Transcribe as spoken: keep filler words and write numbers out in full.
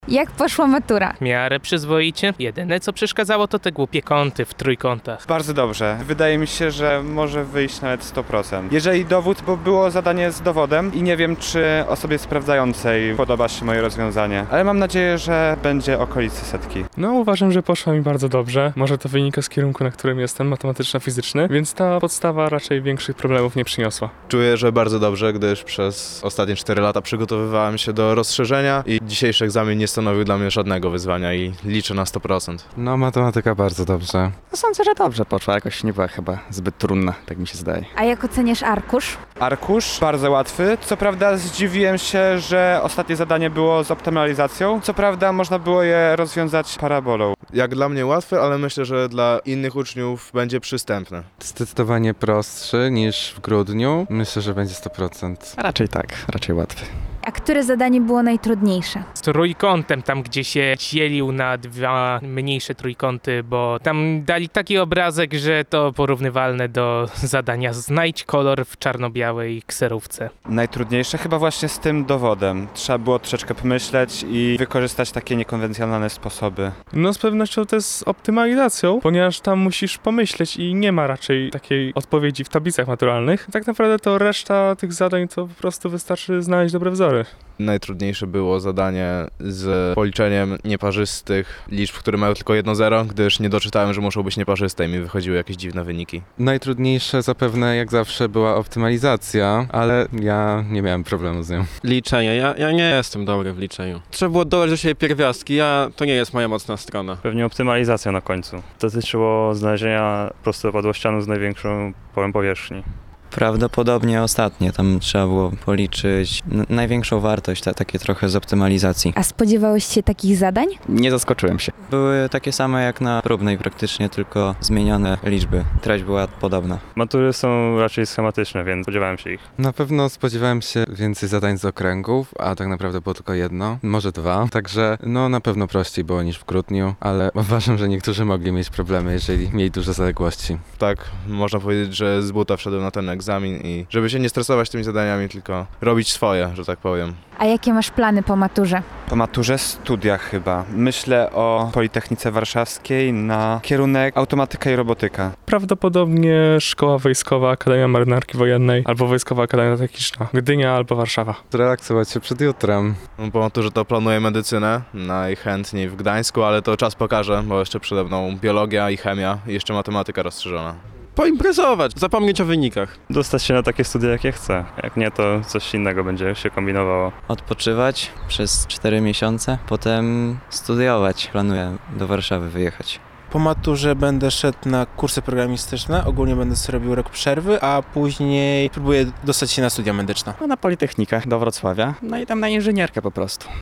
Jak poszła matura? W miarę przyzwoicie. Jedyne co przeszkadzało to te głupie kąty w trójkątach. Bardzo dobrze. Wydaje mi się, że może wyjść nawet sto procent. Jeżeli dowód, bo było zadanie z dowodem i nie wiem, czy osobie sprawdzającej podoba się moje rozwiązanie, ale mam nadzieję, że będzie okolicy setki. No uważam, że poszło mi bardzo dobrze. Może to wynika z kierunku, na którym jestem, matematyczno-fizyczny, więc ta podstawa raczej większych problemów nie przyniosła. Czuję, że bardzo dobrze, gdyż przez ostatnie cztery lata przygotowywałem się do rozszerzenia i dzisiejszy egzamin nie stanowił dla mnie żadnego wyzwania i liczę na sto procent. No matematyka bardzo dobrze. No, sądzę, że dobrze poszła, jakoś nie była chyba zbyt trudna, tak mi się zdaje. A jak oceniasz arkusz? Arkusz bardzo łatwy. Co prawda zdziwiłem się, że ostatnie zadanie było z optymalizacją. Co prawda można było je rozwiązać parabolą. Jak dla mnie łatwy, ale myślę, że dla innych uczniów będzie przystępny. Zdecydowanie prostszy niż w grudniu. Myślę, że będzie sto procent. A raczej tak, raczej łatwy. A które zadanie było najtrudniejsze? Z trójkątem, tam gdzie się dzielił na dwa mniejsze trójkąty, bo tam dali taki obrazek, że to porównywalne do zadania znajdź kolor w czarno-białej kserówce. Najtrudniejsze chyba właśnie z tym dowodem. Trzeba było troszeczkę pomyśleć i wykorzystać takie niekonwencjonalne sposoby. No z pewnością to jest z optymalizacją, ponieważ tam musisz pomyśleć i nie ma raczej takiej odpowiedzi w tablicach maturalnych. Tak naprawdę to reszta tych zadań to po prostu wystarczy znaleźć dobre wzory. Najtrudniejsze było zadanie z policzeniem nieparzystych liczb, które mają tylko jedno zero, gdyż nie doczytałem, że muszą być nieparzyste i mi wychodziły jakieś dziwne wyniki. Najtrudniejsze zapewne jak zawsze była optymalizacja, ale ja nie miałem problemu z nią. Liczenie. Ja, ja nie jestem dobry w liczeniu. Trzeba było dodać do siebie pierwiastki, ja, to nie jest moja mocna strona. Pewnie optymalizacja na końcu. Dotyczyło znalezienia prostopadłościanu z największą pole powierzchni. Prawdopodobnie ostatnie, tam trzeba było policzyć n- największą wartość, ta, takie trochę z optymalizacji. A spodziewałeś się takich zadań? Nie zaskoczyłem się. Były takie same jak na próbnej praktycznie, tylko zmienione liczby. Treść była podobna. Matury są raczej schematyczne, więc spodziewałem się ich. Na pewno spodziewałem się więcej zadań z okręgów, a tak naprawdę było tylko jedno, może dwa. Także no na pewno prościej było niż w grudniu, ale uważam, że niektórzy mogli mieć problemy, jeżeli mieli duże zaległości. Tak, można powiedzieć, że z buta wszedłem na ten egzamin i żeby się nie stresować tymi zadaniami, tylko robić swoje, że tak powiem. A jakie masz plany po maturze? Po maturze studia chyba. Myślę o Politechnice Warszawskiej na kierunek automatyka i robotyka. Prawdopodobnie Szkoła Wojskowa, Akademia Marynarki Wojennej albo Wojskowa Akademia Techniczna, Gdynia albo Warszawa. Zrelaksować się przed jutrem. Po maturze to planuję medycynę, najchętniej w Gdańsku, ale to czas pokaże, bo jeszcze przede mną biologia i chemia i jeszcze matematyka rozszerzona. Poimprezować, zapomnieć o wynikach. Dostać się na takie studia, jakie chcę. Jak nie, to coś innego będzie się kombinowało. Odpoczywać przez cztery miesiące, potem studiować. Planuję do Warszawy wyjechać. Po maturze będę szedł na kursy programistyczne, ogólnie będę sobie robił rok przerwy, a później próbuję dostać się na studia medyczne. No na Politechnikę do Wrocławia, no i tam na inżynierkę po prostu.